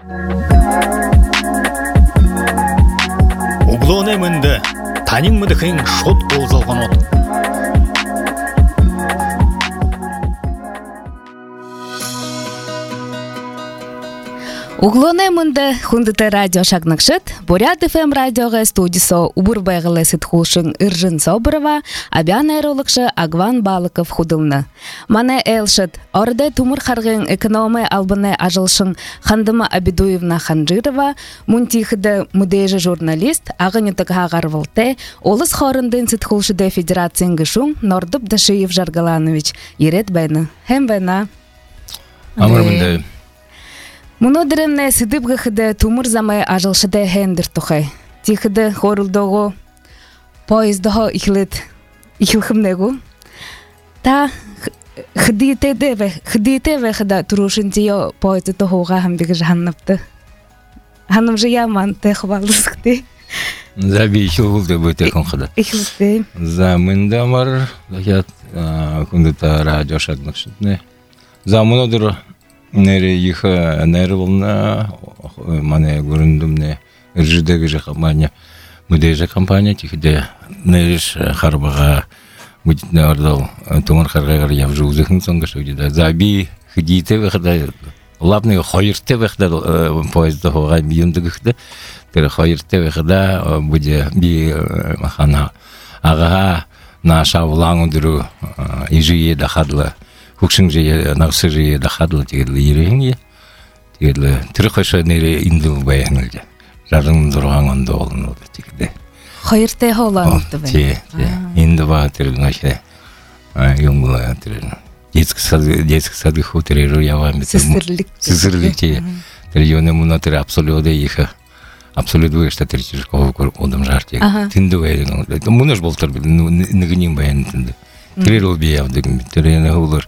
Углоне мынды, танин мыдықын шот болзалған от. Углоне мынды хундыты радио шагныкшыт, Бурят ФМ радиоға студисо убыр байгылы сытхулшын Иржин Соборова, абян айролықшы Агван Балыков худылны. Мане элшыт, орде тумыр харгын экономия албыны ажылшын Хандыма Абидуевна Ханжирова, мунтихыды мудежі журналист, ағынютык ағарвылте, олыс хорындын сытхулшыды федерациян гышун Нордып Дашиев Жаргаланович, ерет бәйні. Хем бәйна. Амыр мынды. Мұны дірімне сыдып ғықыды тумыр замай ажылшыды хендір тұқай. Тихыды хорылдығы поездығы ихілхімнегу. Та хыдиетеве хыда тұрушын тио поезды тұғуға хамбегі жағанныпты. Ханым жы яман тәқі балдысықты. Заби ихілгілді бөте қонқыды. Ихілді. Замынды амар, күндіта радио шаднықшыдны. Замыны дұры. Нері иха нері болна, мане көріндімне, үржідегі же компания, мүдежі компания, тихіде неріш харбаға мүдетіне ордал, тұмыр харғағар яв жуғызықын соңға шөйдеді. Заби хидейте вәқіда, лапны қойырте вәқіда поезді хоға бейінді күхді, тері қойырте вәқіда бүде бей махана ағаға наша ұлаң үдіру ежие дақадылы, Хукшин же нақсы же дахадылы тегелі ереңе, тегелі түрі қойшы нері инді баяңылды. Жарың дұрған онды олын олды тегелі. Қойырте олан ұлды бәй? Те, инді ба түрін өші, ең детский сады ху түреру явам. Сіздірлік те. Түргені мұна түрі абсолюды ехі. Абсолюды өшті түрі жүркова көріп одым жар тег. Тінді баяң олды. Мұны ж болтыр білі, нүгінен баян тінді. Түрер ол бейявдығым. Түрені олар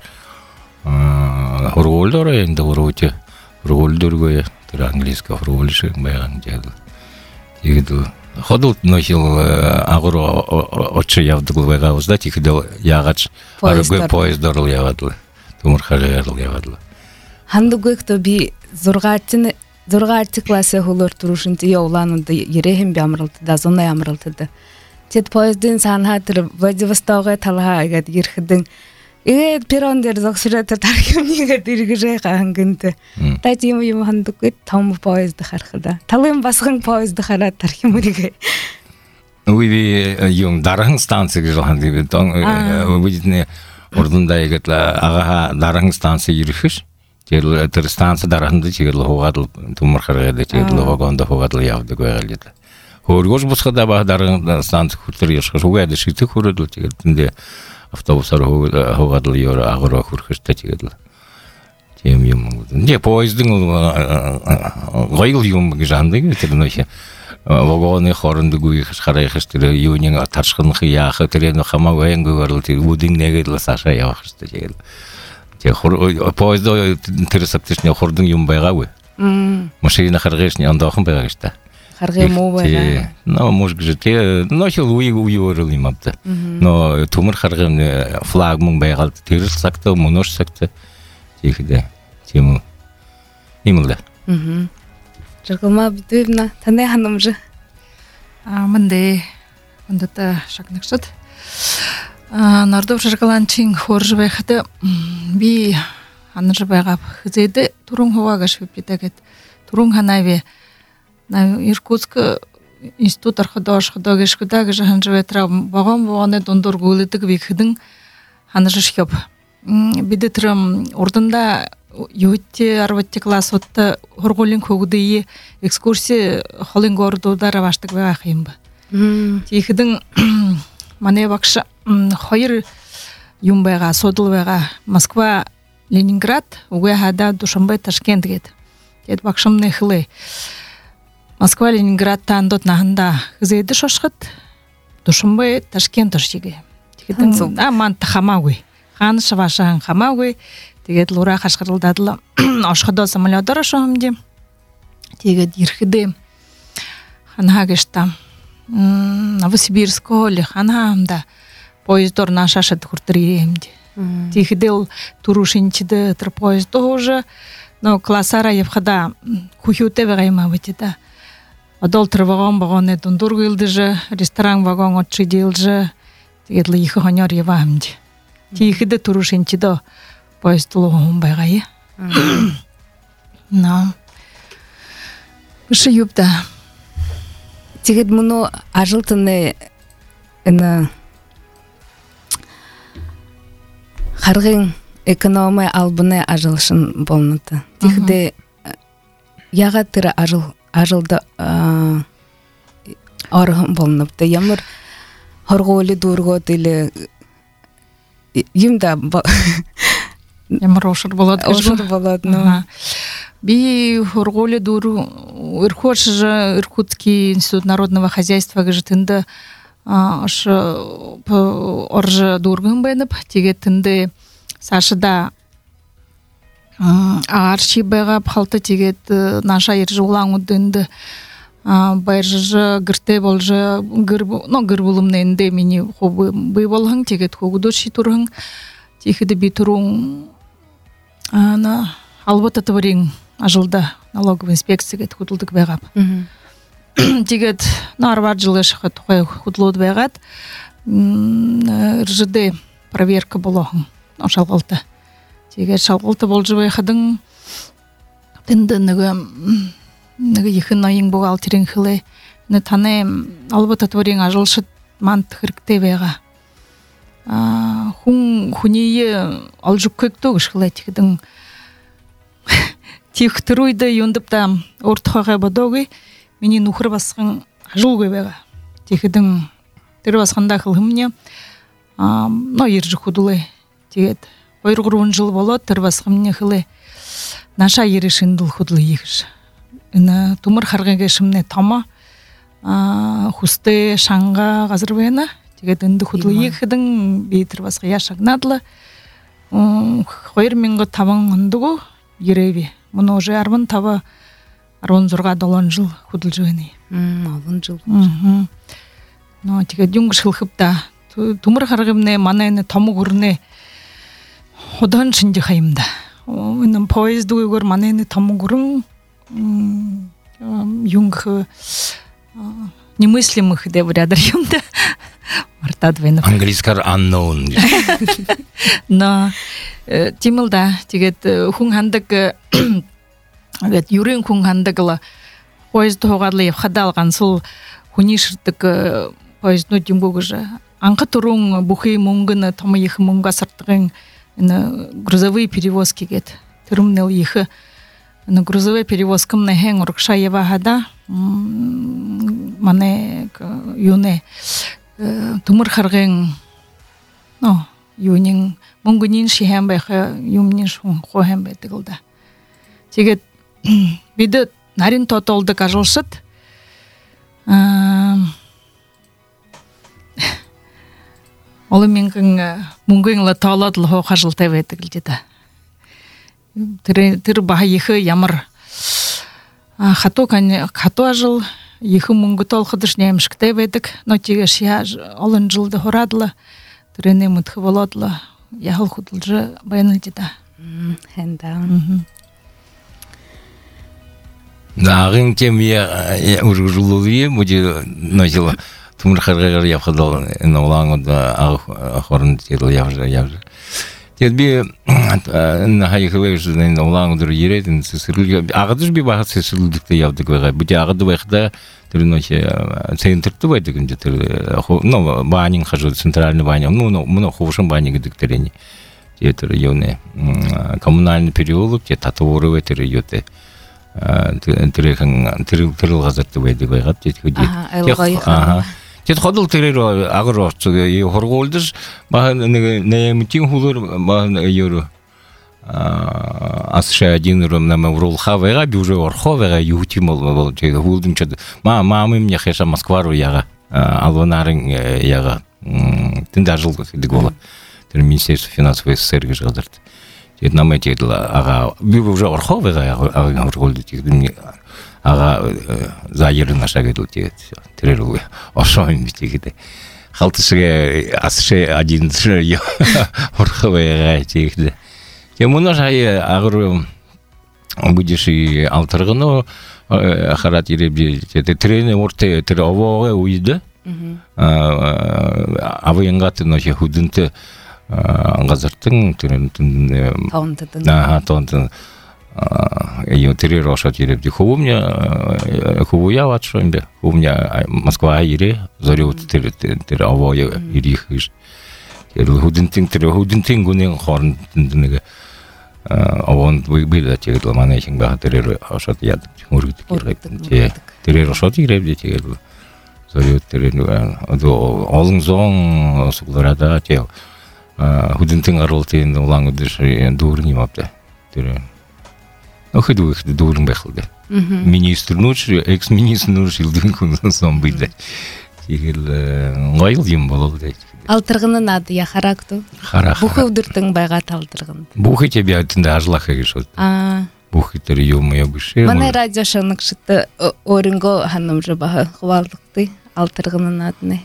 ролдор енді ороте ролдоргое тэр английский ролши баян деді. Егді ходыл носил агыр очы явдығыл байға ұзда тихідел яғач арғы поездорыл явадылы. Тумыр қағығарыл явадылы. Ханды көкті би зұрғатты классы ғылыр тұрушынты еуланынды ерехім бі амырылды да зонай амырылды. Тет поездың санға тұрып Владивостокға талға айгад ерхідің перрондер зоқсыратыр тархимнеге диргі жайға аңгінді. Тәт ем ханды көт таумы поезды қарқыда. Талым басқын поезды қарат тархимуриге. Уйби ем дарахын станцияға жылғанды. Өйдетіне ордында егетлі ағаға дарахын станция еріхіш. Тер станция дарахынды тегерлі хоғадыл, тұмыр қарғайды тегерлі вагонда хоғадыл явды көйғалдеді. Хоргош бусхада бағдарың станция хүртір ешқаш. Уғайды шиті хүрділ тегелдінде автобустар хоғадыл ері ағыра хүрхішті тегелді. Тем ем мұлды. Не, поездың ғайыл ем жанды кетірін өше. Вагоны хорынды көйіш қарайқыштыры, еуінен таршқын қияқы, түрені қама өйен көйгарлы, өдің негедлі саша яуақышты тегелді. Поезды түрісіптішіне хордың ем байға өй. Машина қарғешіне андақын байға кішті. Харгему бәйна. Но, может быть, носил уйорыл имапты. Но тумыр харгым флагмың байғалды теріл сақты, мұнош сақты. Текіде, тему имылды. Жаргалма Абидуевна, тәне ханым жы? Мынды та шакнықшыд. Нардов жаргаланчың хоржы байқады. Би аныржы байғап хызайды турың ховага швепетагет. Турың ханайве Иркутск институт архидагешкудагы жаханжыветра бағам дондор гулетік векхідің ханжы шхеп. Биді түрім ордында ютте арватте класс отты хорголин көгдейі экскурсия холин гордудар аваштық веға қиымбы. Тейхідің мане бақшы хойыр юмбайға, содылбайға Москва, Ленинград, уғайхада Душанбай, Ташкент кет. Тет бақшымны хылы. Москва, Ленинград тандот нахында хызайды шошқыт, Душанбай, Ташкент ұршеге. Тегетін ман тахамауы. Хан шавашахан хамауы. Тегет лура қашқырылдадылы. Ашқыда самолетар ашуымде. Тегет ерхіде. Ханға кешті. Новосибирско ли ханғамда. Поездор наша шады құртыр еремде. Тегедел турушинчиді тір поезды уже. но классара евхада кухюте вегайма витида. Адолтер вагон багоне дундур гилдже, ресторан вагон отчи дилже, тегедле ихе ханьор евамди. Тихиде турушинчидо поездлугун байгайы. Но шиюпта. Тегед муну ажылтыны ына харгын экономия албыны ажылшын болнуты. Тихде яга тыры ажылды аргын болнупты. Ямыр хорголи дургот или юмда Ямар ошыр болады. ошыр болады. Ну. Би хорголи дуру Иркутский институт народного хозяйства гыжытынды аш оржы дургын байнып, тегетинде сашыда арши байга палты тегет наша иржы улаң удынды байжы гырте болжы гыр булымненде мени хобы бый болһаң тегет хогудо шитурһаң тихиде битуруң ана албата творин ажылда налоговый инспекция худулдык байгап. Тигет нарвар жылы шахат худлуд байгат. РЖД проверка болоһың. Шалгалты. Тигет шалгалты болжы байхадың тынды нығы ихын айың бухгалтерин хылы. Не таны албата творин ажылшыт мант хыркте байга. Хуния алжук көктө гышылай тигедин тихтруйда юндыпта ортхага бодоги мени нухыр баскан ажыл көбега тигедин тер басканда кылымне но иржи худулай тигет ойругурун жыл болот тер баскымне хылы наша иришиндил худулы игиш ына тумыр харгага шимне тама хусте шанга газырбена тигединди худулы игидин бейтер баска яшагнадлы $2000 табан ондугу ереби. Мұны уже армын таба $10 жыл худылжыны. 10 жыл. Но тиге дүнг шылхыпта. Тумыр харгымне манайны таму гурне одан шинди хайымда. Оның поезду үйгөр манайны таму гурын юнг немыслимых деп рядыр юмда. Мартадвенов. Английскар unknown. Но тимылда тигет хунхандык гет юрин хунхандыгла поезд тогадлы хадалган сул хунишырдык поездну дүнгөгүжө анкы турун бухи мунгыны тамы их мунга сыртыгын грузовые перевозки гет турумнел их грузовые перевозкам на хен уркшаева хада мане юне тумыр харгын но юнин мунгунин шиһәм бәхә юмнин шун хоһәм бәтегелдә. Тигет биде нарин тотолды кажылшыт. Олы мингин мунгынла таладлы хо кажылтай бәтегелдә. Тир баһа ихы ямар хато ажыл ихы мунгы толхыдыш немшкте бәтек, но тиге шия олын жылды хорадлы. Тирене мутхы володлы. Яхал худылжы баянылдыда. Хэнда. Дагын темия ургулуе муди нозила тумыр харгагар яхадал наулаңда ахорын тедил явжа. Тедби на хайхылыжын наулаңдыр ередин сесилге агадыр би багат сесилдикте явдык вага. Бу агады вакыта тирноче центрту байдыгынды ну банин хажу центральный баня. Ну муну ховшын баня гидиктерени. Тетер юне коммунальный переулок те татуровый терюте. Тирил газетты байдык вага. Ага. Тет ходыл терер агырочу хорголдыш багы немтин хулur багы юру асша один ромна маврул хавега бюже орховега ютимол бол жега хулдым чад мамым мне хеша Москвару яга алванарын яга тында жыл дегола министерство финансовой СССР гадырт тет намай тедла ага бюже орховега ага орголды тигдим ага заеры наша гедл тет тереру ошоим битигиде халтышыга асше один жö орховега тигде. Я мунажай агру будеши алтыргыны харат иребди тренер орте тер овоге уйды авынгаты ночи худынты газыртың тренер таунтын ее тренер ошат иребди хубуя ватшонбе хубуя Москва ире зорют тер овоге ирих худынтың тер худынтың гунен хорн тындыгы авон быйда тегел манайшин ба терер ошот яд мургит терер ошот иребди тегел зорют терер олың зон сугларада те худынтың арылтын улан удыш дурни мапты терер охиду их дурн бехлде министр нуч экс-министр нуч илдин кун сон быйда тегел гайыл ем болду Алтыргынын ады я характу. Бухы удыртың байга талтыргын. Бухы тебе атында ажлаха гешот. Бухы тер юмая быше. Мана радио шаныкшыты орынго ханым жабаха хвалдыкты алтыргынын адыны.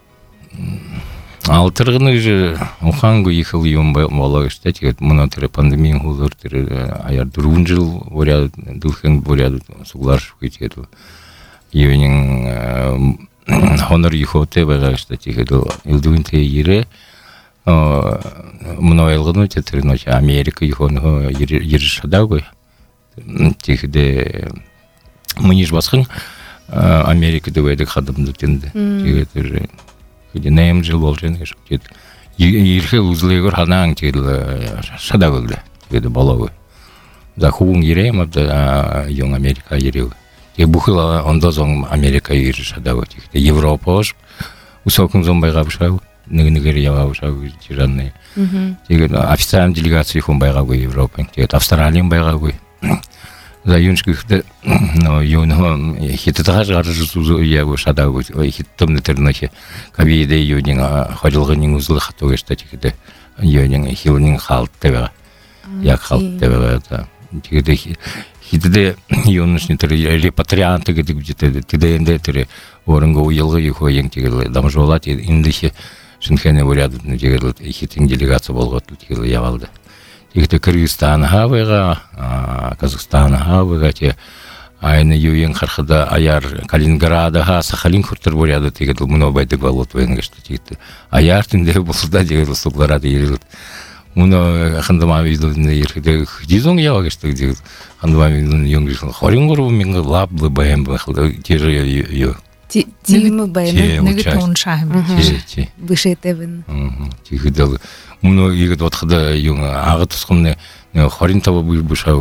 Алтыргыны же ухангу ехал юм бала штатик мына тер пандемия хулар тер аяр дурун жыл боря дулхен боря суглар шукет. Евнин Honor ихоте байгаа штат ихэдо илдүнтэй ире мнойлгоно тэтрноч Америка ихоно иршадагой тихэдэ муниш басхан Америка дэвэдэг хадамды тэнде тэгээд хэдэ нэм жил болжэн гэж тэгээд ирхэл үзлэгөр ханаан тэгээд шадагой тэгээд болоо за хүн ирэм абда ён Америка ирэв бухла ондозон Америка иршадагой тэгээд Европа усокун зон байга бушау нэгнэгэр яваа бушау жиранны тэгээд официальный делегации хүн байгаагүй Европын тэгээд Австралийн байгаагүй за юншгихтэй но юн хиттагаж гарч яг шадагой хиттэмнэ тэрнэхи ковидэ юнин хожилгын үзэл хатуу гэжтэй тэгээд юнин хилнин халттай яг халттай байгаа тэгээд хитде юношны тэр репатрианты гэдэг где-то тэдэнде тэр орынго уялга ихо ен тэгэл дамжолат индихи шинхэне буряд тэгэл хитин делегация болгот тэгэл явалды. Тэгэхдээ Кыргызстан хавыга Казахстан хавыга те айны юен хархада аяр Калининградага Сахалин хүртер буряд тэгэл муно байдаг болот байна гэж тэгт аяр тэндээ болсуда тэгэл суглараад ирэл Уно хандамавидны ирэхдээ дизон яваа гэж тэгээд хандамавидны юм гэж 23 мянга лаблы бэм бахлаа тэр юу тим бэм нэг тон шахам бишэтевэн тэгээд уно игэд бодоход юм агад тусгамны 25 бушаа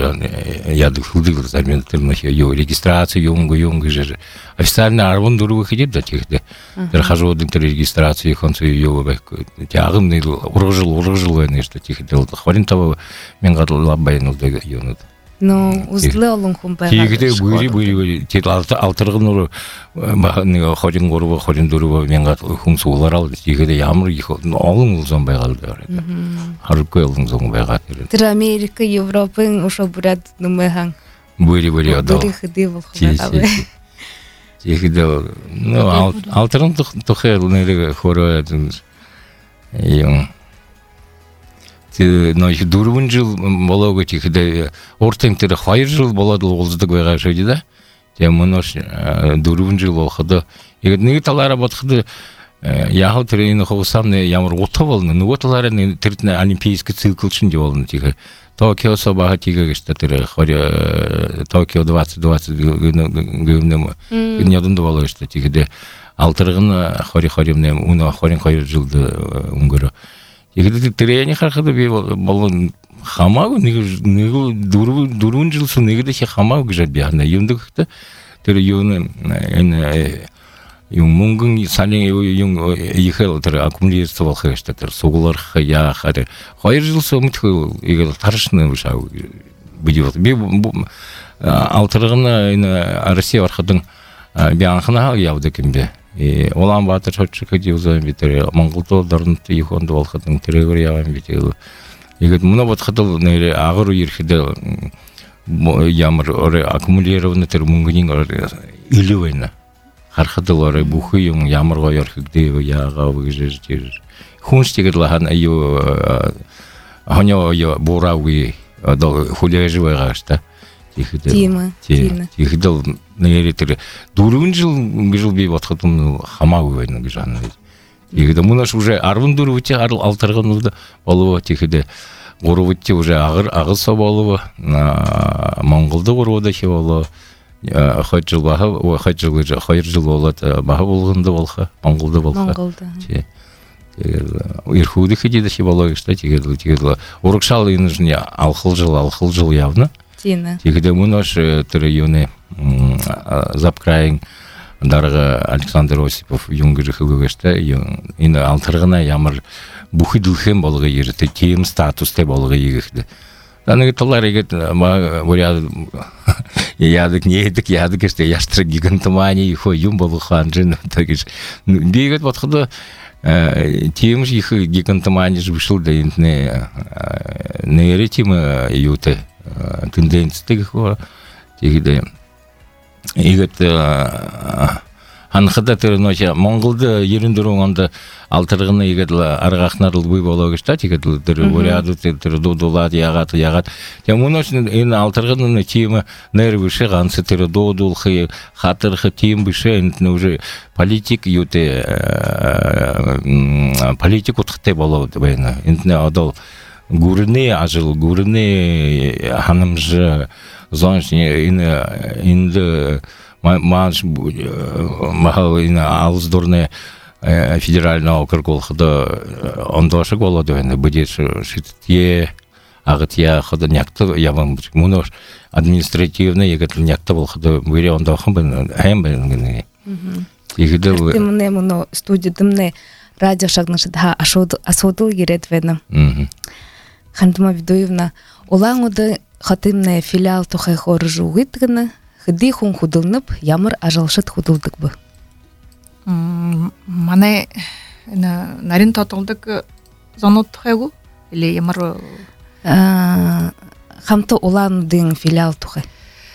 яд хүлдэг зармын тэр нөх юу регистраци юм гэж официально 14 хэд да тэгээд тэр хажуудын тэр регистраци хонцоо юу байх тягын ургажил байна гэж тэгээд 25 мянга лаббайн үлдэг юунууд но узлы олон хүн байгаа. Тэгээд бүри тэгээд алтыргын нэг хожин гурав хожин дөрөв мянга хүн сууларал тэгээд ямар их олон улсын байгаал харахгүй олон зон байгаа тэр Америка Европын ошо бүрад нэмэхан бүри одоо хэдий болох байгаа. Тэгээд ну алтыргын тохиол нэрэг хороо юм но их дөрвөн жил болоо гэж ихэд уртын тэр 2 жил болоод уулздаг байгаа шүү дээ. Тэгээ монош 4 жил болоход яг нэг талаараа бодоход яг тэр энэ хогсамны ямар утга болно. Нөгөө талаараа тэр олимпийский цикл чинь болно. Тэгээ Токиос бага тигээ гэж тэр Токио 2020 гэнэм гэнэдэнд болоо шүү дээ. Тэгээд алтыргын 2020-ны үнэ 22 жилд өнгөрөө тэгээд тэрний харахад би болон хамаагүй нэг дөрвөн жилс нэгдэх хамаагүй гэж байна. Юмдаг гэхдээ тэр юу энэ юм мөнгөн саний юм ихэл тэр аккумулятор болох хэрэгтэй тэр суглах яахаар 2 жил өмнөх яг таршны шаа бидиот би алтыргын энэ Россия орходан би анхнаа явдаг юм бэ. Улаанбаатар чочкод юузан битэр Монголд дорнот ихонд болоход тэрээр явсан битээ. Яг мөн бодоход нэр агар ирэхэд ямар аккумулированный тэр мөнгөний илүү байна. Харахад л бүх юм ямар гоё орхигдээ яагаа гэж тэр хүнс тэгээд лахан аюу хоньо бурауи Одол хулия живая гашта. Тима. Тихидал неритер. Дурун жыл бей батхатым хамагы вайна гжаны. Тихида мунаш уже арвын дуру вите алтырган улда болуба тихиде. Гору вите уже агыл соболуба. Монголда гору да ше болу. Хайр жыл болот баха болгонда болха. Монголда болха. Ирхуды хидида ше болу гышта тихида. Урукшал инжне алхыл жыл явно. Тихиде мунаш районы запкрайын дарга Александр Осипов юнгы жыхылгышта ины алтыргына ямыр бухи дулхем болгы ерте кем статусте болгы егихди. Аны талар егет ядык неедик ядык эсте яштыр гигантомани ихо юм болган жин тагиш бегет батхыда тем же их гигантомани вышел да интне нейретима юте тенденция такого тигде игет анхада терноча монголда ерүндөрөңөндө алтыргыны игет аргахнарыл буй боло кештат игет дөрөөряду додулат ягат темуноч ин алтыргыны тима нервыше гансы додул хы хатырхы тим быше ин уже политик юте политик утхте боло байна интне адал Гурны ажил, гурны ханымжы зоншне инде махал алыздорны федеральный округ олхыда ондошы голоды вене будет шитте агытья хыда някты явам мунош административный егет някты болхыда бире ондохын бен хэм бен игде темне муно студиядымне радио шагнышыда асудыл керет вене Хандыма Видоевна, олаңуды хатымная филиал тухай хорыжы угыттыгыны, хыды хун худылнып, ямыр ажалшыт худылдык бы. Мане нарин татылдык занот тухайгу? Или ямыр... Хамты олаңудың филиал тухай?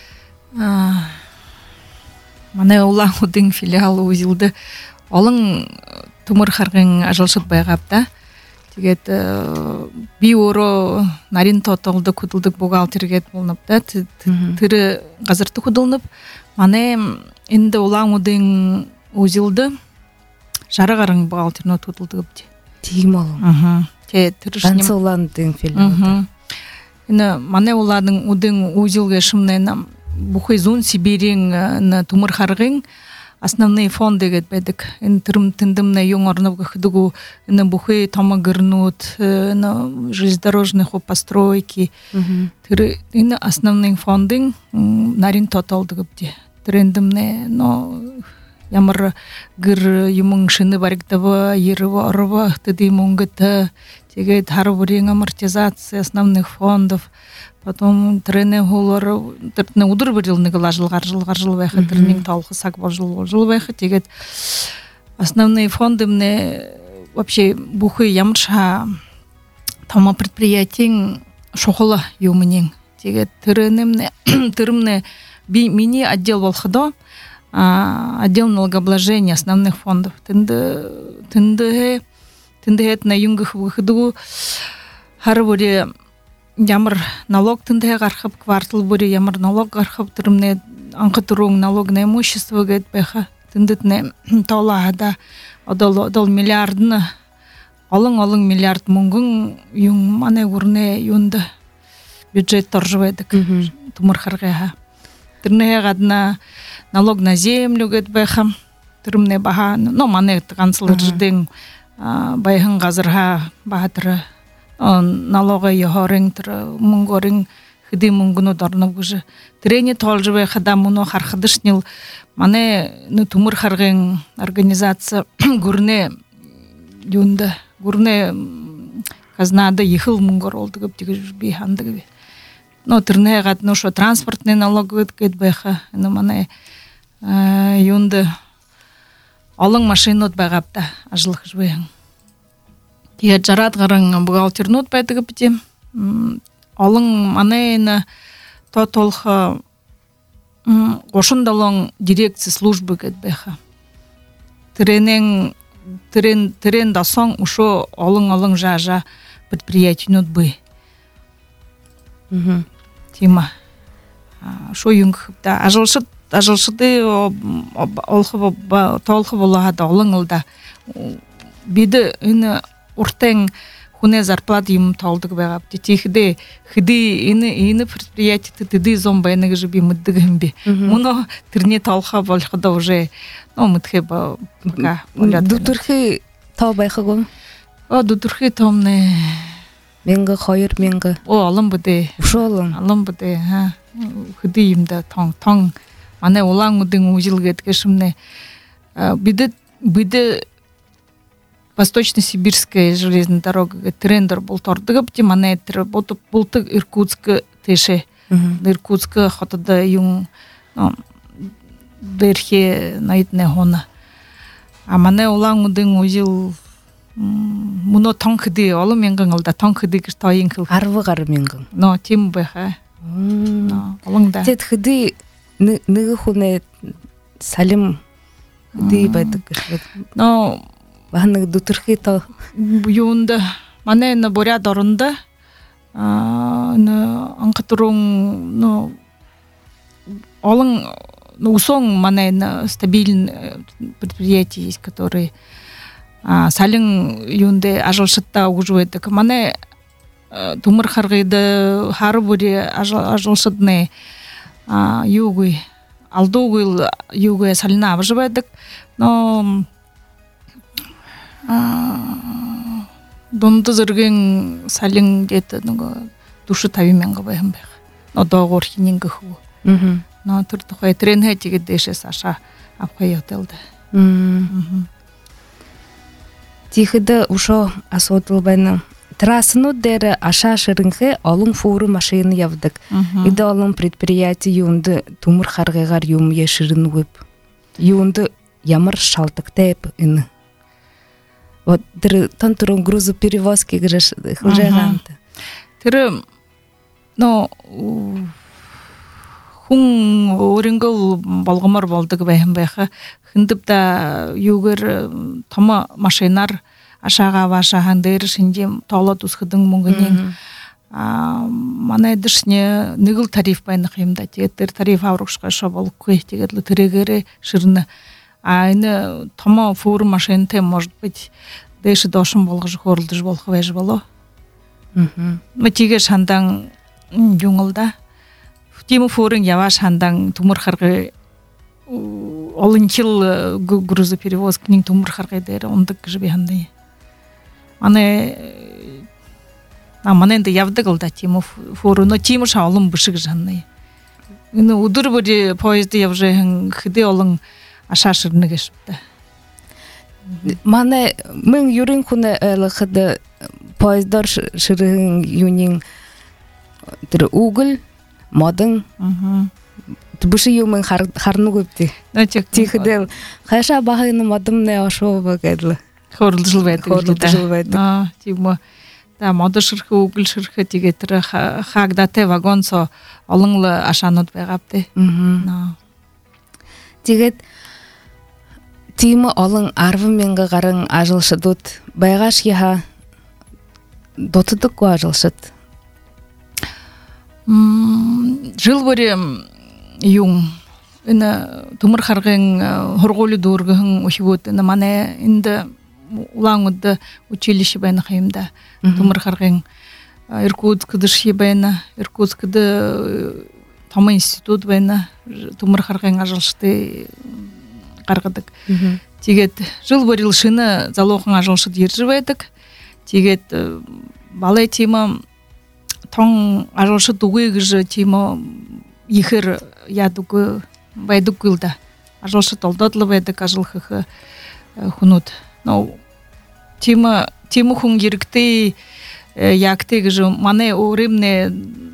Мане олаңудың филиал узилды. Олың тумыр харгын ажалшыт байгапта. Тигет би оро нарин тотолды кудылдык бухгалтерге болнуп да тыры газырты кудылнып мане энди улаңудың узилды жарыгарың бухгалтерно тутулдыгыпты тигим алым те тырышнем гансы улаңудың филиалы эне мане уладың удың узилге шымнена бухой зун сибирин на тумыр харгын Основные фонды гэдбедик. Ин тырым тындымна юңорнов гыхдыгу на бухы тамагырнут, на железнодорожных постройки. Тыры ин основные фонды нарин тоталдыгыпти. Трендымне, но ямар гыр юмың шыны барыктава, ерыва арыва, тыды мунгыта, тегет харвурин амортизация основных фондов. Потом трене голар тыртны удыр бир жылны жыл вайха тренинг талхы сак жыл вайха тегет основные фонды мне вообще бухы ямша тама предприятиең шохола юмнең тегет тренемне тырымне би мини отдел волхдо отдел налогообложения основных фондов тынды на юнгых выходу харвуре Ямар налог тынды гархап квартал бури ямар налог гархап тырымне анкытырың налог на имущество гэт бэха тындытне талаада одол миллиардны алың миллиард мунгун юң мане гурне юнда бюджет торжведик тумыр харга тырне гадна налог на землю гэт бэха тырымне баха но мане канцлердин байхын газырга баатыры налога йохорин мунгорин хыды мунгуну дарнып уже трене толжбе хадамуно хархадышнил мане ну тумыр харгын организация гурне юнда гурне казнада ехыл мунгор олды гып тиги би хандыгы но трне гат ну шо транспортный налог гэт бэха ну мане юнда алың машинот багапта ажлык жбең Я жарат гаран бухгалтернут байтыгы бите. Алың манайна тотолха ошондолон дирекция службы кетбеха. Трен да соң ушо алың жажа предприятиенут бы. тема шо юнгда ажылшыды олхы толхы болахада олыңылда биді үні уртен хуне зарплат им толдык бегап тихде хди ины предприятие тыды зомбайны же би мыддыгымби муно тирне толха болхыда уже мытхе ба дутурхи табайхагон дутурхи томне менга хайыр менга алым буде ушолын алым буде хди имда тong ане улаңудың ужилгеткешимне биде Восточно-Сибирская железная дорога трендер был тордыгып мане бултык Иркутск теше Иркутск хотада юң дерхе найтне хона мане улаңудың ужил муно таңкыды олы менгыңылда таңкыды тайынкыл арвыгар менгың тим беха олыңда тет хыды ныгы хуне салим хыды байдык Бахны дутурхи та юнда мане на боря дорында на анкатурун олың усоң мане на стабильный предприятие есть которые салың юнде ажылшытта ужуэдик мане тумыр харгыйды хары боре ажылшытны югуй алдугуй югуй салына абжыбэдик но донды зыргын салың деді души тавименга байым бэх но доғор хининга ху но туртухай тренхэ тиге дэше саша апхай отелда тихыда ушо асотыл байна трассыну дәрі аша шырынхэ олың фуру машины явдык иды олың предприятие юнды тумыр харгайгар юм ешырын өп юнды ямар шалтык тэп ины вот тантурун грузоперевозки греш хужаганта тыры хун орингол болгомор болдук байым байха хындыпта югер тома машинар ашага вашахан дер шинде тола тусхыдың мунгынен мана дышне нигыл тариф байна кыймда тетер тариф аврушка шабол кой тегетле трегере ширны айны тома фур машинте может быть дэши дошым болгож хорулдыш болховэж боло матиге шандан юңылда тиму фурын яваш шандан тумыр харгы олынчыл грузоперевозкинин тумыр харгы дер ондык жибехандай маненде явдыгылда тиму фуру но тиму шаулым бышык жанный ины удыр боди поезды явжехын хыды олың ашашырны кешипти мане мен юрин хуне элхыды поездар шырын юнин тир угл модын бышы юмен харны көпти тихидел хаша бахыны модым не ошо багедлы хорулжыл байды тимо да моды шырхы угл шырхы тигетир хагдате вагонсо олыңлы ашанут байгапты тигет тима олың арвы менга гарың ажылшыдут байгаш яха дотыдык ко ажылшыт жыл боре юң ина тумыр харгын хорголу дургын ошибот ина мане инде улаңыды училище байна кайымда тумыр харгын Иркутскыды шибайна Иркутскыды тома институт байна тумыр харгын ажылшыты каргыдык тигет жыл борил шыны залохын ажылшыт ержибайдык тигет балай тима тоң ажылшы дугы гыжы тима ихыр ядугы байдук гылда ажылшы толдотлы байдык ажылхы хунут но тима хун ерикты якты гыжы мане уримне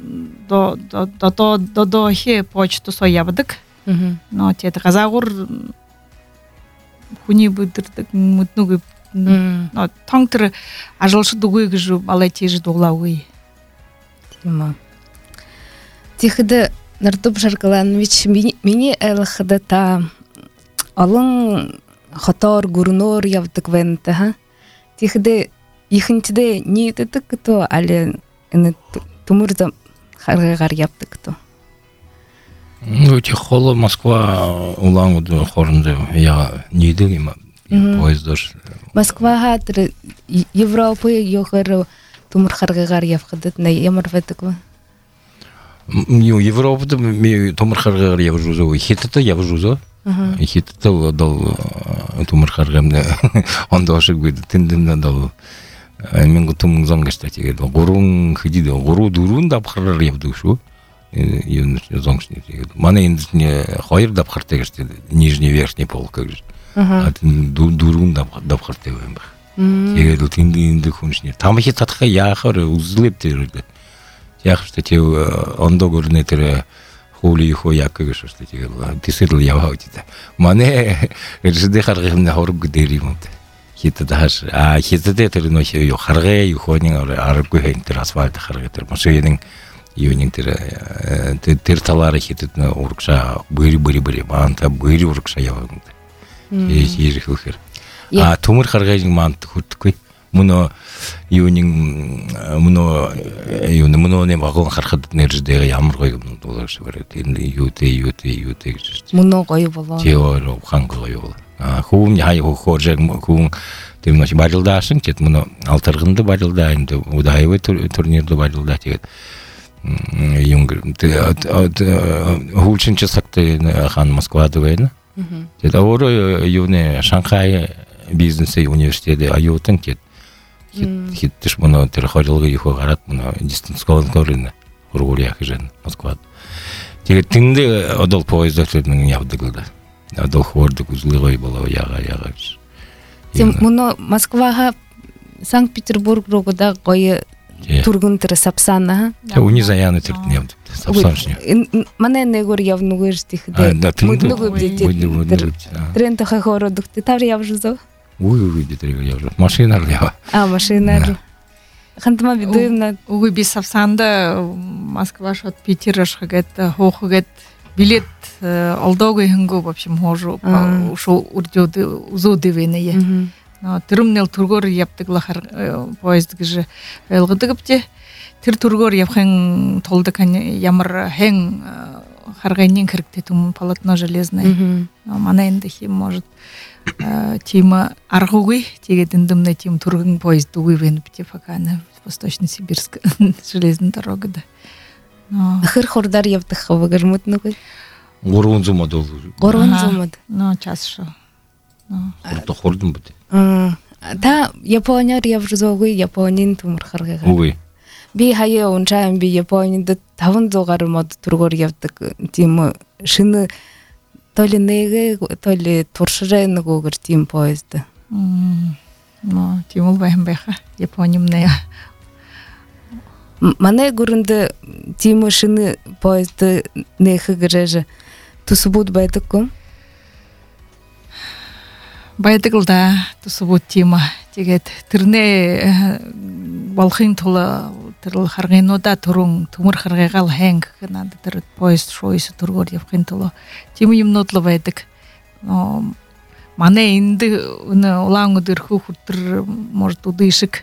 до хе почту соябдык но тет казагур хуни будырдык мутнугы но тоңтыр ажылшы дугы гыжы балай тежи дуглауы тихиды Нартуп Жаргаланович мини элхыды та алың хотор гурнор явдык венте ха тихиды ихинтиде не дедик то але тумурда харгыгар яптык то. Өте холо Москва улаңуды хорунды я нейді поездош. Москвага тир Европы йохыр тумур харгыгар япкыдыт на ямар ветиква. Европада ми тумур харгыгар явжузо, хитта явжузо. Хитта дал тумур харгамны ондошык биди тиндимна дал. Мен гутум зонгашта тиге горун хидиде гору дурун да харгыгар явдышу. Юн зонгшни тиге. Мана индисне хайр да хартегешти нижний верхний полка. А дурун да хартегем. Тиге тинди хуншни. Там хитатха яхар узлеп тирде. Яхар те ондо горнетер хули хо якыгы что тиге. Тисел яваутида. Мане жиде харгымна хорг гдеримот. Хитадаш хитаде тэр нөх ё харгай юхонин аргу хентер асфальт харгатер машинин юнин тэр талары хитет на уркша быри манта быри уркша явагын. Ирхухер. Тумур харгайын мант хуткой. Муно юнин муно не вагон хархат нерждеге ямар койгон долаш бар. Юте. Муно кою болон. Теоро хангой бол. Хуум яй хоржек хуум темнош барилдашын кет муно алтыргынды барилда инде удайбы турнирде барилда тегет. Юнгер хулчинче сакты хан Москвада вейна. Тет авро юне Шанхай бизнес университети аютын кет. Хиттиш муно терходилга юхо гарат муно дистанционный көрүнө ургуряк жен Москва. Тегет тинде одол поезддердин явдыгылды. Адол хордук узлыгой боло яга. Тем муно Москвага Санкт-Петербург рогуда кое тургун тире сапсана. Унизаяны тиртнем сапсаншне. Мане негор явнугы штихде. Муднугы бдете. Трента хахородук ты тавр явжузо. Уй битер явжу. Машинар ява. Машинар. Хантма бидуемна уй би сапсанда Москва шот Питер шагет хохгет билет алдогы хингу в общем хожу ушо урдёды узодевене. Терминал тургор яптыглахар поезд гыжы элгыдыгыпте тир тургор япхан толдыкан ямар хэн харгайнин киркте тум полотно железное. Мана энде хим может тима аргугы тегединдимне тим тургын поезд уйвенипте факаны Восточно-Сибирск железная дорога да. Хыр хордар яптых вагырмытнугы. Горунзума дол. Горунзумад. Час шо. Хорто хордум бит. Та Японяр явжузогы Японин тумур харгыга. Уй. Би хае унчаам би Японида 500 мод тургор явдык тим шыны толи неге толи туршыренугугыр тим поезды. Тимул бэхэмбэха Японимная. Мане гурынды тим шыны поезды нехы гыжэжы тусубут байдыкку? Байдыгылда тусубут тима. Тегет тирне балхын тола тырыл харгайнода турун тумур харгайгал хэнг надо тыр поезд шойсы тургор явхын тола. Тиму юмнотлы байдык. Мане инди улаңы дырху хуртыр может удышык.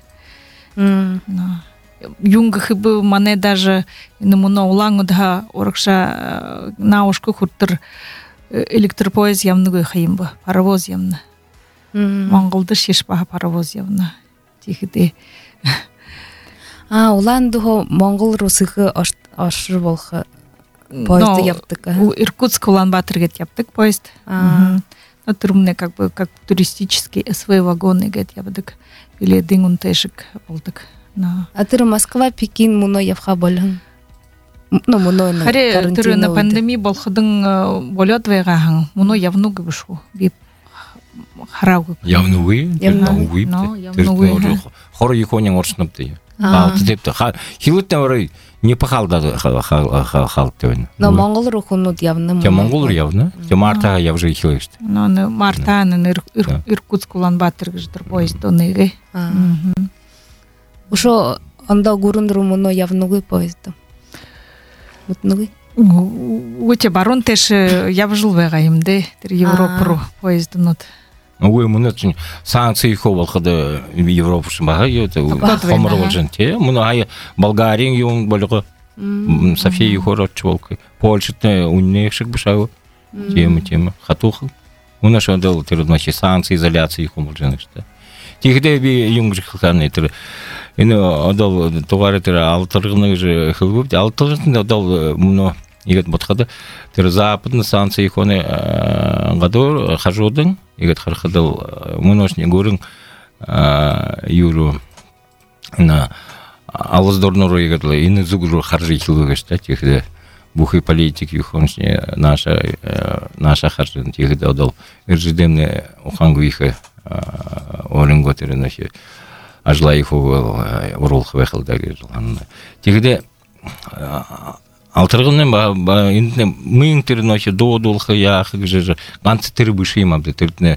Юнга хыбы мане даже инымуна улаңы да орыкша наушку хуртыр электропоезд ямныгы хайымбы, паровоз ямны. Монголды шешпаха паровоз явна. Тихиде. Уландығы Монгол русығы ашыр болғы поезды яптык. Иркутск Улан-Батыр яптык поезд. Турмне как туристический СВ вагоны гет яптык. Или дынгун тешик болдык. Атыр Москва, Пекин муно явха болын. Муно Харе түрі на пандемии болхыдың болет вайғағын. Муно явну гыбышу. Бип харагы. Явну вы? Хоры Япония оршыныпты. Хилытна орай не пахалда халт төвін. Но Монгол рухунут явны. Те Монгол явны? Те Марта явжы хилышты. Марта Иркутск Улан-Батыр гыждыр поезд оныгы. Ушо анда гурындру муно явнугы поезды. Мутнугы? Өте барон теш явжыл вайғайымды. Европа поезды нот. Ой, муна чинь санкции ховал хады Европа шын баға ете хомыр болжын те. Муна ай Болгарин юн болығы. София Егорович волкой. Польша-то уннейших бышау. Тема. Хатухал. У нас отдал терночи санкции, изоляции их умолжены что. Тихде би юнгжих ханы тер. Ино отдал товары тер алтыргны же хылбып, алтыргны отдал муно игет ботхада. Тер западны санкции их оны гадор хажудын. Игет хархадал муношни горын юру на алыздорнору игетле ины зугру харжи хилуга что тихде. Бухи политик юхоншне наша харжын тихде отдал иржидемне ухангу ихе орынго тереноши ажла их урул хвехалдаги жылганында. Тихде алтыргынны ба инде мыйын тереноши доодулхы яхы же ганцы тери бышыйм абды терне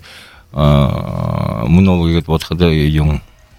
мунол игет отхада юң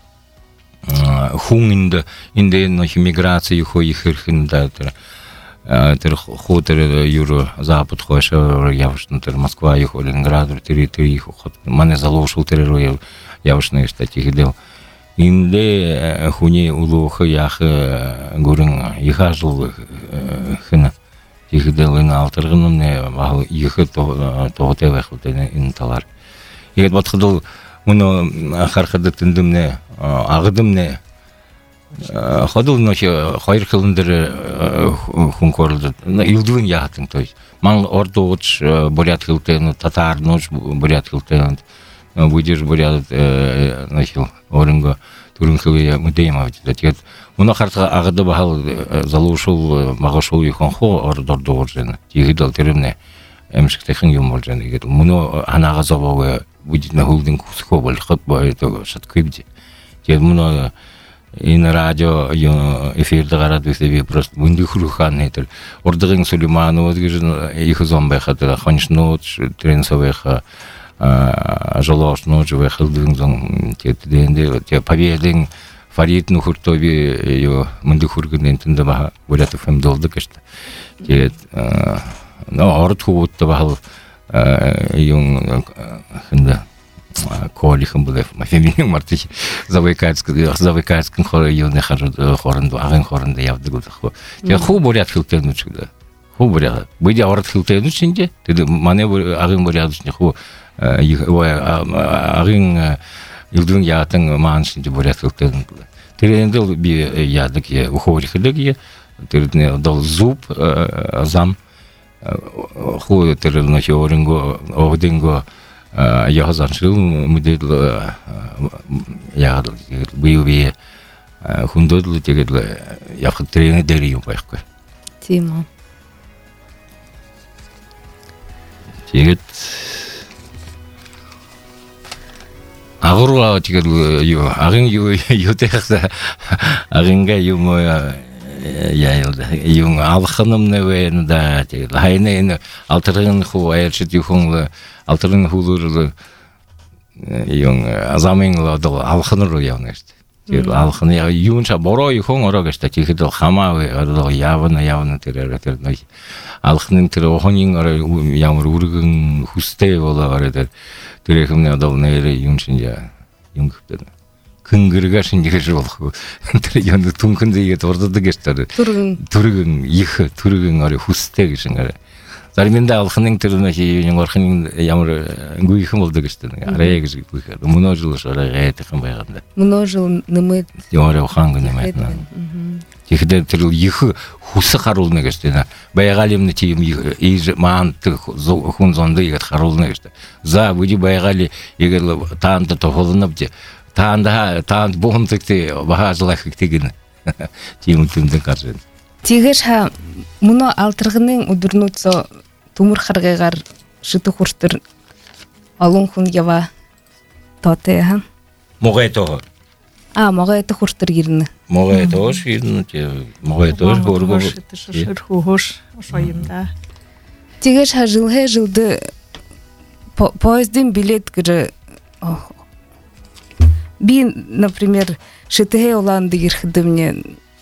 хун инде ноши миграция юхо ихырхында тер хотер юро запад хоша явшны тер Москва юхо Ленинград территории юхо мане залошул террор явшны штати гидел инде хуни улуха ях гурын ихажул хына гидел ин алтыргынны бал ихы тоғыте вахылды инталар егет батхыдыл муну хархады тындымне агыдымне ходил ночи хайр кылындыр хункорлды илдвин яхтын то есть ман ордоч бурят хилтен татар нож бурят хилтен будешь бурят начал орынга турынхыве мудейма дет муна харта агыды бахал залушул магашул ихон хо ордордо оржен тигидал теремне эмшиктехин юмолжен игет муну анага забавы будет на холдинг хобол хот байто шаткыбди дет муну ин радио эфирде карады себе просто мындыхрухан этер ордыгын Сулейманов гыжын их зомбай хатыр ханшнот тренсовеха жалошно живе хылдын тетденде те поведен Фарид Нухуртови ё мындыхургын тында ба бурятов фем долды кышты тет но ортхут бахал юн хында колихым булев мафемин мартыч завыкайскын хоры юны хорынды агын хорынды явды гылды я ху бурят хилтен учуда ху бурят быди арат хилтен учинде деди мане агын бурят учинде ху агын илдын ятын маншинде бурят хилтен терендел би ядык я ухорихдык я терне дал зуб зам ху терночи орынго огдинго я заншил мудел я биве хундодлы тегедле я хтрене дерию байкы Тима тегет агыруа тегедле ю агын ю ютехса агынга ю моя яйлды юң алхынымны вен да тегет хайны алтырын ху айырчы юхунлы алтырын хулурлы юң азамыңлы дол алхыныры явнышты тегет алхын юнша боро юхун орогышты тегет хамавы дол явны терер ной алхынын тер охонин ара ямыр ургын хусте бола арада терехимне дол нейре юншинja юнгыпты кынгырга шинжиге жолку трегенде тумкынды ет ордады гештады тургын ихы тургын ари хусте гешин ари зарменде алхынын тирне жейин орхынын ямыр гуйхым болду гештады арая геши гуйха множил шара гайты хым байганда множил нымы ёре ухангы неметна тихде тирил ихы хусы харулны гештена байгалимны тим из мант хунзонды егет харулны геште за буди байгали егер таанды тоголунуп же таан бонтыкты багажлах тигин тимутунды каржын тигеш ха муно алтыргынын удурнутсо тумур харгайгар шыты хуртыр алун хун ява тоте ха могайто могайто хуртыр гирни могайто ширну те могайто горго шырхуш ошоюмда тигеш ха жылды поездин билет гыры би, например, шытыгы оланды гирхидымне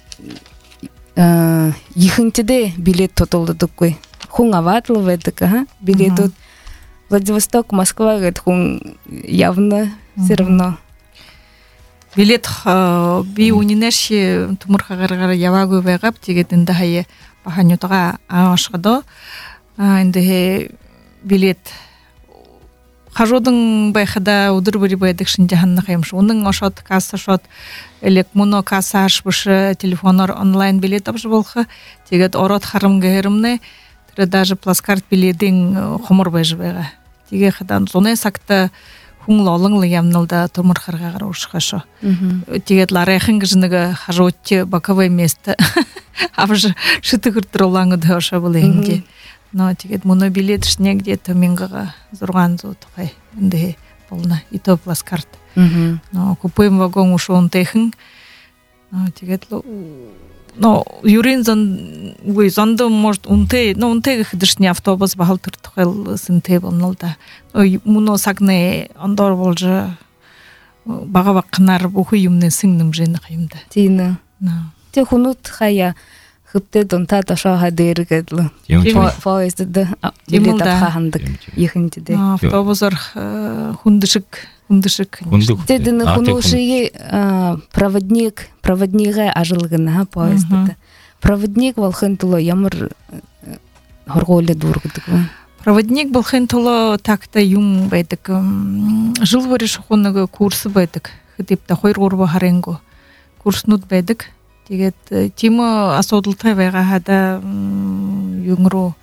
ихынтеде билет тотолдыдык кой. Хун аватлы ведык, билет Владивосток, Москва, говорит, хун явно все равно. билет би унинеши тумурхагаргар явагы вегап тигет инде хае баханютага ашгадо инде билет хажудың байхада удыр бири байдык шинжаханна каймш унун ошот касса шот элек муно касса ашбышы телефонор онлайн билет абж болха тигет орот харым герымне тире даже пласкарт билетин хомор байжбега тиге хадан зоне сакта хунлолыңлы ямнылда тумурхарга гарушхашо тигет ларехин гжныга хажотче боковое место абж шытыгыртыролаңы даша булынги но тигет муно билет шне где-то мингага зурган зотхай инде полна и то пласкарт но купуем вагон ушон техин тигет но юрин зондо может унте гдышне автобус бахалтыр тухел синте болнолда муно сагне ондор болжа бага бакнар буху юмне сиңним жен кайымда тина те хунут хая хыпте донта таша хадергедлы поездда билет хандык ихинтиде автобусар хундышык тедин хунуши проводнига ажылгына поездда проводник волхынтыло ямар хорголе дургыдык проводник волхынтыло такта юм байдык жыл бери шохонага курсы байдык хытипта хойргурба харенго курснут байдык тигет тима асодултай байга хада юнгро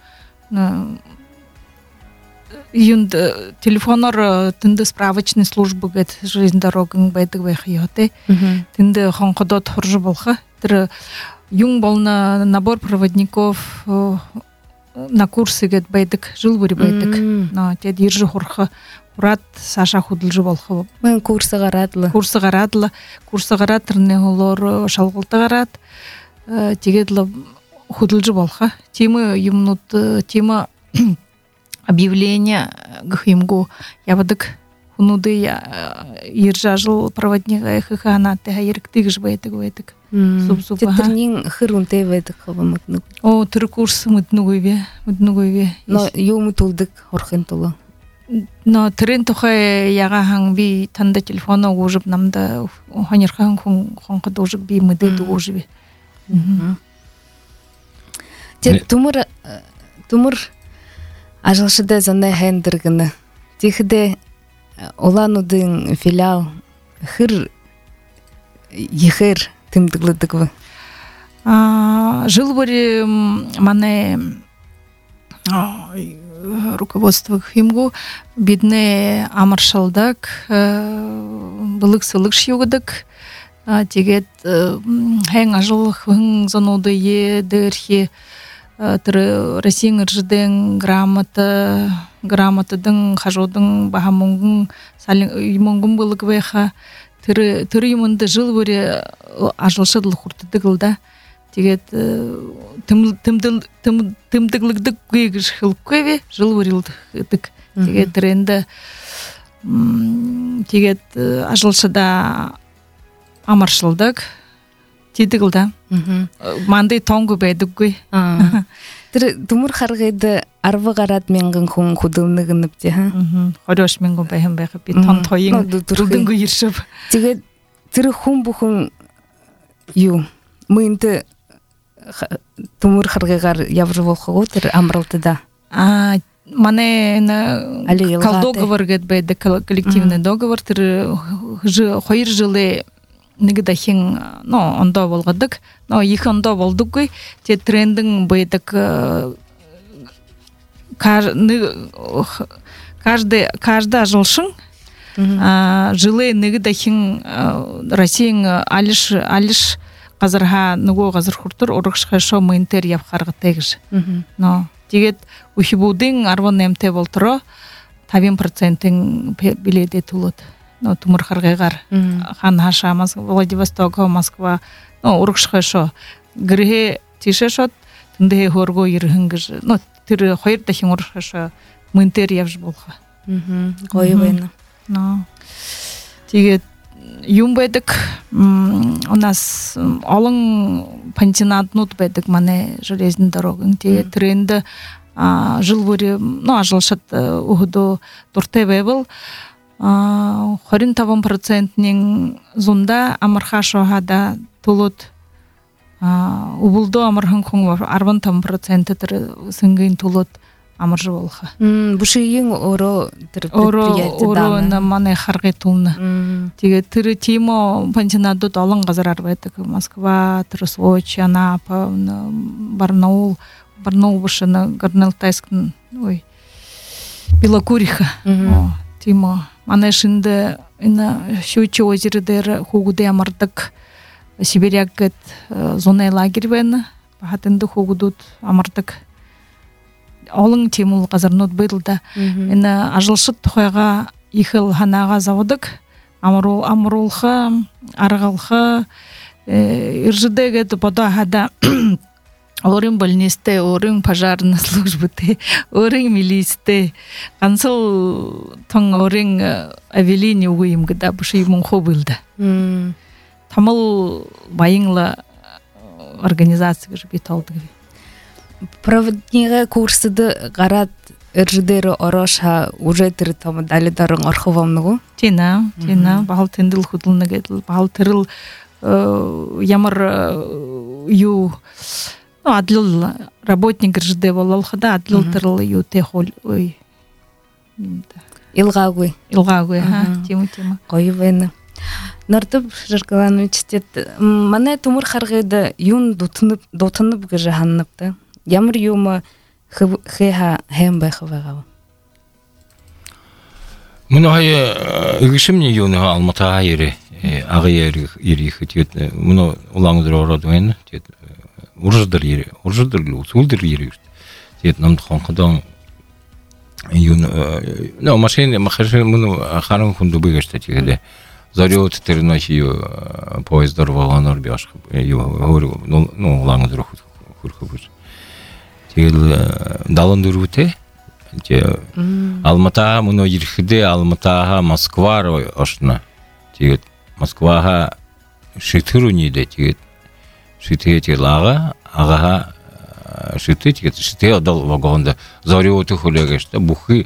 юнд телефонор тынды справочный службы гет жизнь дорогын байдык байхыйоте тынды хонкодот хоржы болха тир юң болна набор проводников на курсы гет байдык жыл бери байдык но тед иржы хорха урат саша худылжы болха мен курсы гарадлы тирне олор шалгылты гарат тигедлы худылжы болха тема юмнут тема объявление гхимгу ябадык хунуды иржа жыл проводнига эхана те хайрыктыгыш байдык субсуба тетрнин хырунте байдык хабамытны о тир курсы мытнугуйбе но юму тулдык хорхынтылы но трен тухай яга хаң би танда телефона ужып намда ханерхан хонкы дужып би мыды дужып те тумур ажылшыда зана хендергыны тихде оланудын филиал хыр ехер тымдыглыдыгвы жыл бери мане руководство химгу бидне амаршалдак былык-сылык шиюгыдык тегет хэң ажыл хын зануды дерхи Россияның ыржыдың грамотадың хажудың бахамонгың салингың былык байха тыры юмынды жыл бери ажылшыдыл хуртыдыгылда тегет тымдыглыгдык гыгыш хылкве жыл бурилдык тегет тренде тегет ажылшыда амаршылдык тидыгылда мандай тоңгу байдыггы тумур харгыды арвы гарат менгин хун худылныгынып те хорёш менгин байхын байхып би тон тойын дулдынгы иршип тегет тыры хун бухун ю мынты тумур харгыгар явжы волхого тыр амралтыда мане договор гет байды коллективный договор тыр хойыр жылы нигдахин ондо болгодук но их ондо болдук те трендин байдык каждый жылшын жылы нигдахин Россияның алиш казырга nugo газыр хуртур урукшка шо мынтер япкарга тегиш но тигет ухибудың арвон эмте болтуро 50% билете тулут но тумур харгайгар хан хаша Владивосток Москва но урукшка шо гырге тише шот тынде хорго ирхингиш но тир хойрда хин урукшка шо мынтер явж болха койбайна но тигет юмбайдык у нас алың пантинатнут байдык мане железный дорогың те тренді жыл бери ажылшат угуду дуртебе был 40% зунда амарха шохада тулут убулду амархан кон 40% тер сынгын тулут амаржы болха. Бушиин оро Оро на мане харгы тулны. Тиге тиры тимо панчинадо долон газар арбайдык. Москва, Сочи, Анапа, Барнаул бушына Горналтайскын, ой, Белокуриха. Тимо мане шинде ина Щучье озердер хугуде амардык Сибирякет зоной лагерь вен, пахатынды хугудут амардык. Олың темул қазарнот быйлда. Ина ажылшыт тухайга ихыл ханага заводык. Амрулха, аргалха, иржидеге тупода хада орын больнисте, орын пожарной службы, орын милисте. Кансыл тон орын авелини угуим гда буши мунхо былда. Тамыл байыңла организация бит алды. Проводнига курсыды гарат РЖД ороша уже тир там далидарың архивамныгы. Тина, бахал тендил худулны гедил, бахал тирил ямар ю адлил работник РЖД болал хада адлил тирил ю техол ой. Илгагуй, тема. Койвена. Нартып Жыргалан университет мане тумур харгыды юн дотынып гыжаһанныпты. Ямар юма хэха хэмбэ хавагав. Мына игишимни юны Алматага ири ирих тет мына улаңдыр орадын тет урждыр усулдыр ири тет намд хонхадан юн но машина мына харам хунду быгашта тегде зарёт терночью поездар вагонор бяш говорю ну улаңдыр хурхубуш тел даландыр үте те Алмата мына ирхиде Алматага Москва ошна тет Москвага шитыруниде тет шитете лага ага шитете отдал вагонда зарёты хулегашта бухы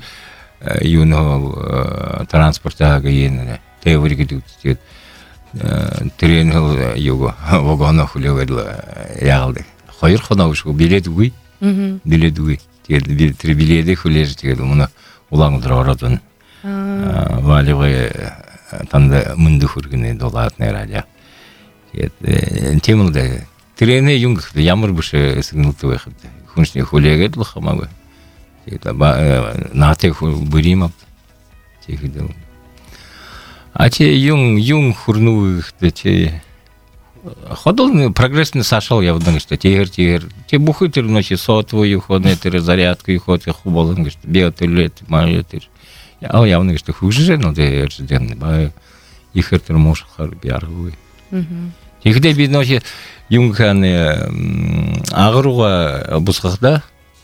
юно транспортага ейне тевригидут тет тренил юго вагона хулегадла ягылды хайыр ханауш билет уй тет билеты хулеж тет мына улаңдыр орадын валеве танда мынды хургыны долатны радио тет темылда трене юнг ямар буше сигналты выход хуншне хулегадла хамагы тет нате буримап тегидел а те юнг хурнувых те ходил прогрессный сошел я вдруг что те бухытер ночи сотвою ходные те зарядку и ход хуболын что биотулет маетер я явно что хуже но те ждем ба их это может харбиарвы ихде бидночи юнгханы агыруга бусхахда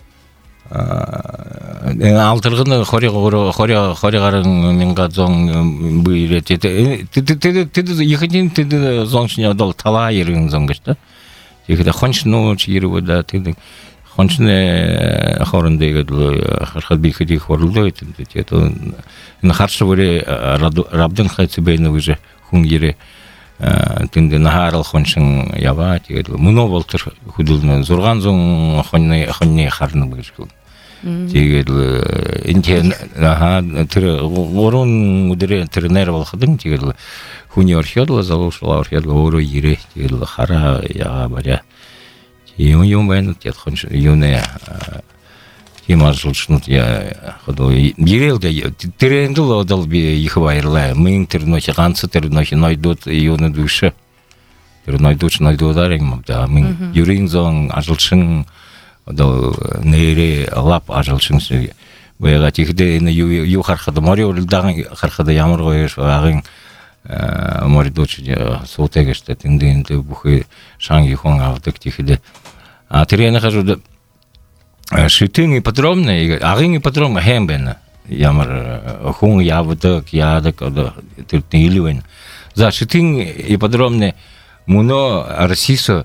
алтыргыны хоригарын менга зон быйре ты ихин ты зоншня дол талайырын зонгышта ихде хончну чирвода ты хончне хорындыгы хархабихи хорлой это на харшворе рабдын хайцбейны уже хунгире тинде нахарал хоншин ява муно болтыр худулны зурган зон хонне харны бышкыл тигел интен тир орун мудре тренер болхадын тигел хуни археолог залушла археолог оро ире тигел хара яга баря юм байн тет хонш юне имажлшнут я ходил ерелде трендул одал би их вайрла мин терночи ганцы терночи найдут юны душе найдут арим да мин юринзон ажлшын одал нере лап ажлшын сөй бояга тихде ю хархада море улдагы хархада ямар гоеш агын море дочи сотегеште тиндинде бухы шанги хон авдык тихде а трена хажу шитинг подробно, агинг подробно хэмбен, ямар хун явдак ядак тыртнилюен. За шитинг и подробно муно арсисо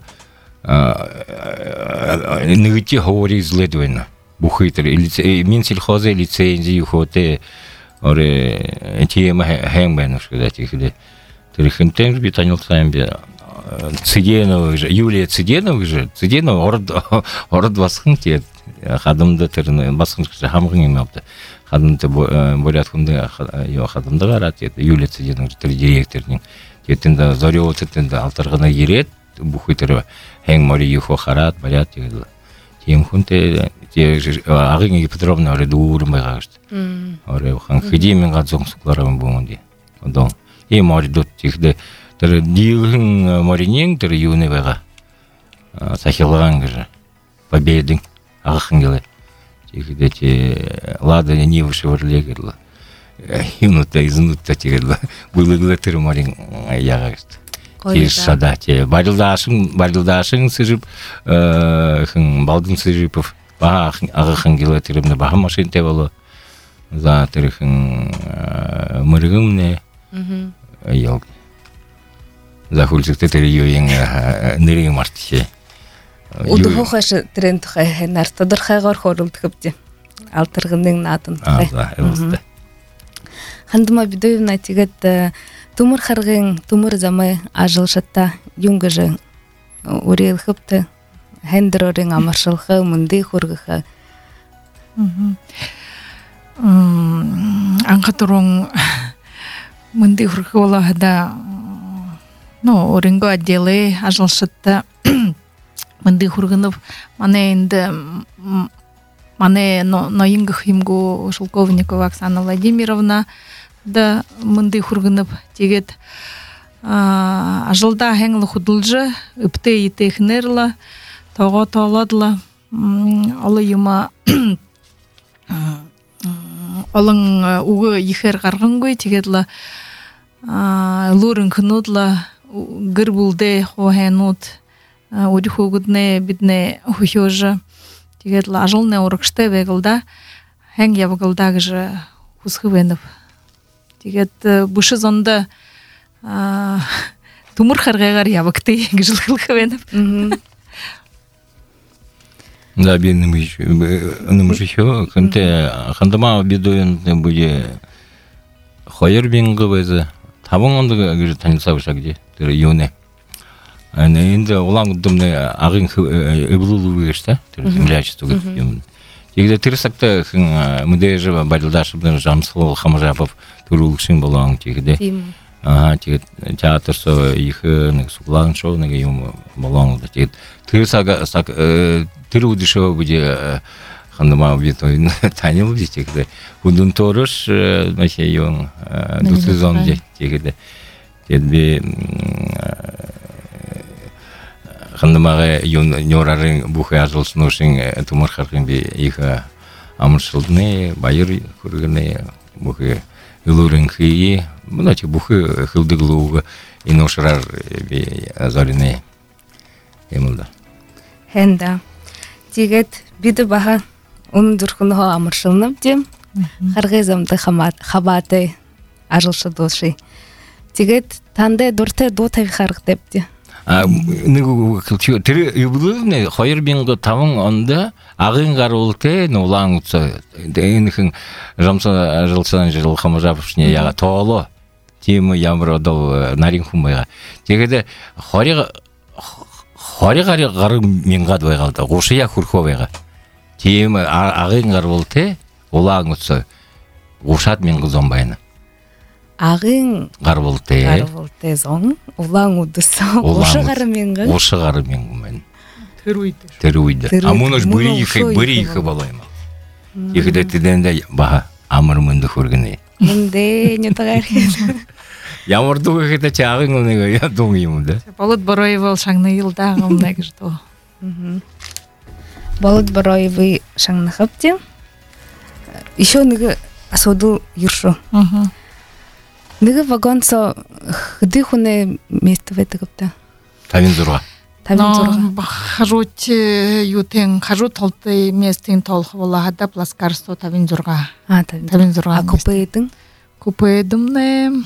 негати говори зледвена. Бухитер или минсельхозе лицензии хоте Оре тема хэмбэн шкада тихде. Трихентен би танил сам би Циденова же Юлия Циденова же Циденова орд баскын те хадымды терне баскын хамгын эмапты. Хадымды болят хунды yo хадымды карат Юлия Циденова тер директорның тетинде Зорёва тетинде алтыргына ерет бухитер хэң мори юхо харат болят тегил. Тем хунте те агын Петровна оре дуурын байгашты. Оре хан хидимен газон сукларым бумунди. Одон и мори дот тихде тэр дигэн моринен тэр юуны байгаа. Сахилган гэж победин агын гэлээ. Тихде те лада не вышвырле гэл. Юнута изнута тегэл. Булыглы тэр морин ягашты. Садате барилдашын сыжып хын балдын сыжыпов ба агын гэлээ тэрэмне ба машин тебало. За тэр хын мыргымне Йог. Захулчикте терийоин нэрийн мартчээ. Удухохаш тренд хай нартадэр хайгаар хорулдгавди. Алтаргының наадын. За. Хандма бидоевна тэгээд тумар харгын тумар замай ажылшатта юнгажы урелхыпты хендерорын амаршылхы мынды хургыха. Анкатурун мынды хургыла да оринго отделы ажылшатта мынды хургынып мане инде мане ноингых имгу Шелковникова Оксана Владимировна да мынды хургынып тегет ажылда хеңлы худылжы ыпты итехнерла тога толадла алы юма алың угы ихер каргынгой тегетла лурын кнудла гырбулде хохенут урихугудне бидне хухёжа тегетла ажылне урыкште вегалда хәң ябыгылдагы хусхывенып тегет бушы зонда тумур харгайгар ябыкты гыжылхылхывенып Да бенным еще кемте хандама бидоен буде хойер бенгывезы табын онды гыжы танылсабыша где тэр юне инде улан дымны агын эблулу гышта тэр землячество гыйым тегде терсакта мыдеже барилдашыбын жамсыл хамжапов турулшин болон тегде тегет театр со их суглан шоу на гыйым болон тегет терсага Трудишо буде хандама битоин танил дитекде худун торыш махейон дутузон дитекде тедби хандамага юн нёрарын бухай ажылсынушин тумар харкын би их амыршылдны байыр көргөне бухай ылурын хии мыначы бухай хылдыглууга иношрар би азарыны эмилда Хенда тигет биде баха он дурхунho амыршылнып дем харгызамды хабаты ажылшы доши тигет танде дурте дотай харг депти Нигу кылчу тэр юблуне хойр бинго тавын онда агын гарулте нулан утса дейнхэн жамса ажылсан жыл хамажапшне яга тооло тим ямродол нарин хумайга тегеде Хоригары гары мингад байгалды. Гошия хурховайга. Тем агын гарболте, улаң утса. Гошат мингы зомбайны. Агын гарболте зон, улаң удыса. Гошигары мингы. Гошигары мингы мен. Теруйды. Амунош бүри ихе балайма. Ихеде тиденде баха амыр мынды хургыны. Мынды не тагарген. Ямырду ихеде чагын онега я доңйым да. Болот Бороева шаңны йылда гымна гыжды. Болот Бороевы шаңны хапте. Еще ныгы асоду юршу. Ныгы вагонсо хыдыхуне место в это капта. Тавинзурга. Хажут ютен, хажут толты местин толх волагада пласкарсто Тавинзурга. Тавинзурга. А купеедин? Купеедимне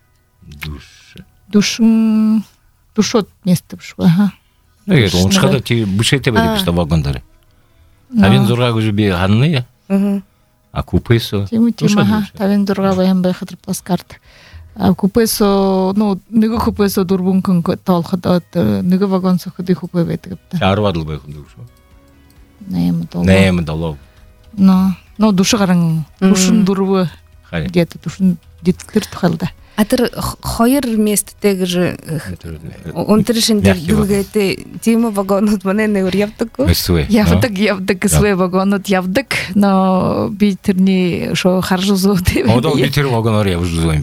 душот место бишва. Evet, onun çıkardı ki bu şey tebedi işte vagonları. Тавинзурга gücü bir hanlı ya. А купесо. Тиму ага, тавен дурга баян байхатыр пласкарт. Купесо, ну, ныгы купесо дурбун күн толхадат, ныгы вагон сохыды купе бетгипти. Чарвадыл байхунду шо. Нем долов. Но душы қараң, душын дурбы. Хай. Где-то душын деттір тұхалда. Атыр хойыр местеги же он трешин дилгете тима вагонут мане не уряптыку. Явдык свой вагонут явдык, но битерни шо харжузу деп. Ода битер вагонор явжузу.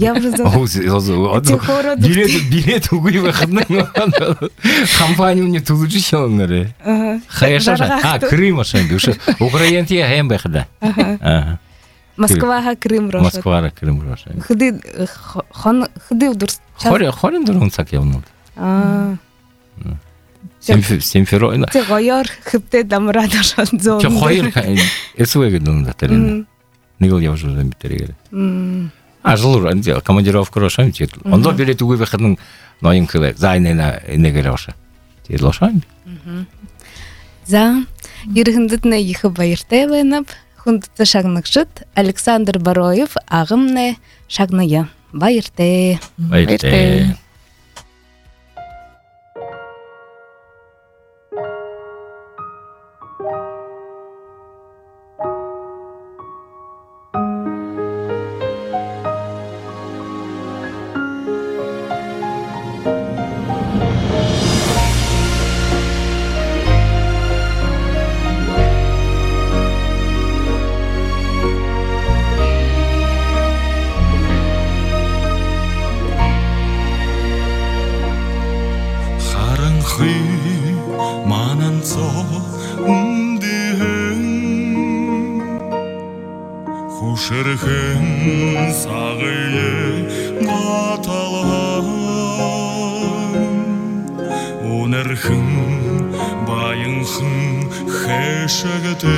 Билет угуй выходный. Компанию не тулучишоннары. Хаяша. Крым ашан душа. Украинтия хем бехда. Москваға Крым роша. Москваға Крым роша. Хыды удурс. Хорин дурунсак явнуд. Симферой. Те гойор хыпте дамрада шанзон. Те хойыр эсуэгэ дунда терен. Нигыл явжузан битерегер. Жылур командировка роша. Ондо билет угуй выходның ноин кылы. Зайнена негер роша. Тед лошан. За иргындытны йхы байыртевенап. Хундыты шагныкшыт Александр Бароев ағымны шагные. Байырте. Байырте. Хушырхын сағые қаталған Онырхын байынхын хэшігіте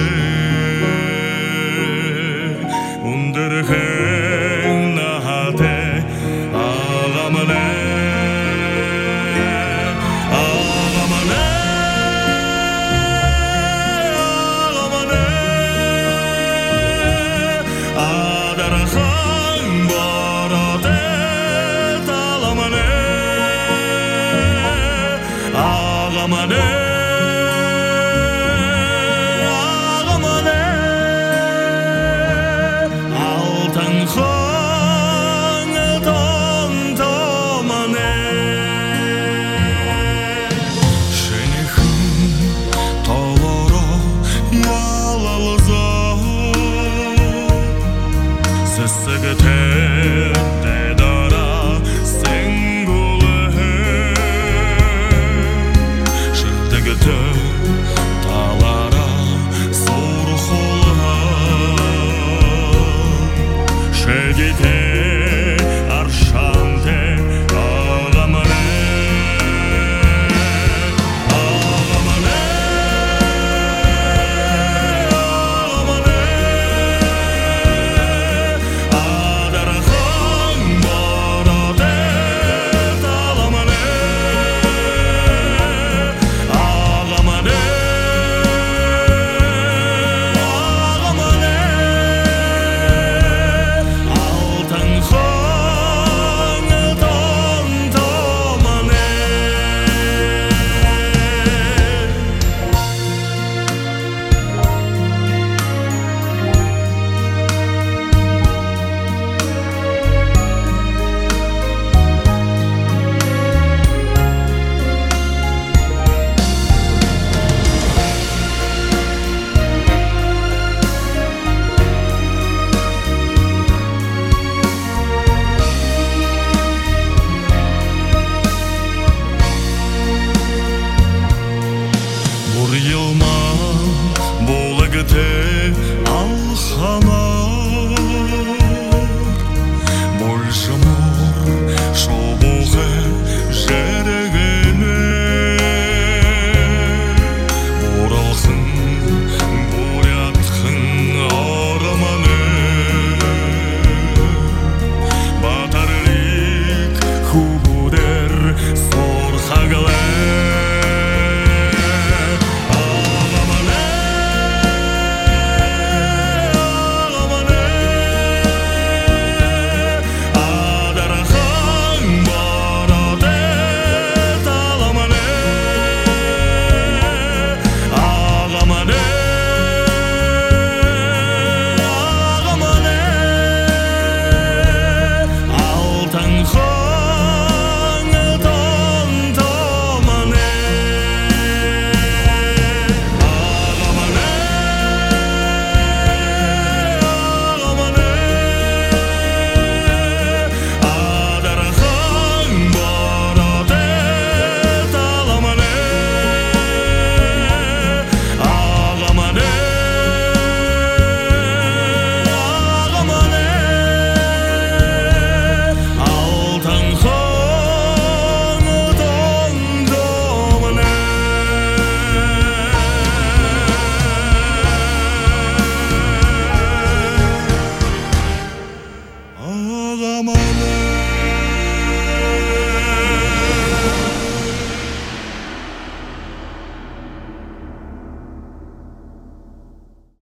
Ондырхын нахате ағамыне Шедите